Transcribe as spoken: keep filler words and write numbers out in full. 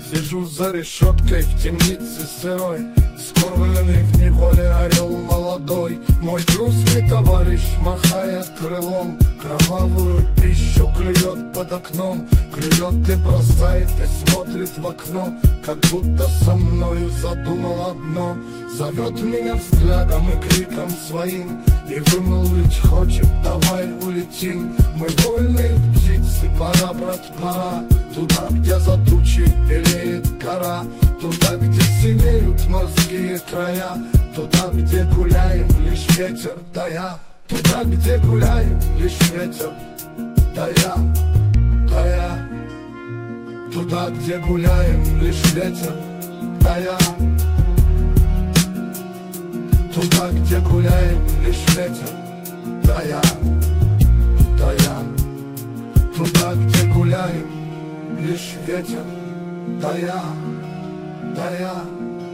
Сижу за решеткой в темнице сырой, скормленный в неволе орел молодой. Мой грустный товарищ махает крылом, кровавую пищу клюет под окном. Клюет и бросает, и смотрит в окно, как будто со мною задумал одно. Зовет меня взглядом и криком своим, и вымолвить хочет: давай улетим. Мы вольные птицы, пора, брат, пора, туда, где за тучей белеет гора, туда, где синеют морские края, туда, где гуляем, лишь ветер да я. Туда, где гуляем, лишь ветер да я, да я. Туда, где гуляем, лишь ветер да я. Туда, где гуляем, лишь ветер да я, да я. Туда, где гуляем, лишь ветер да я, да я.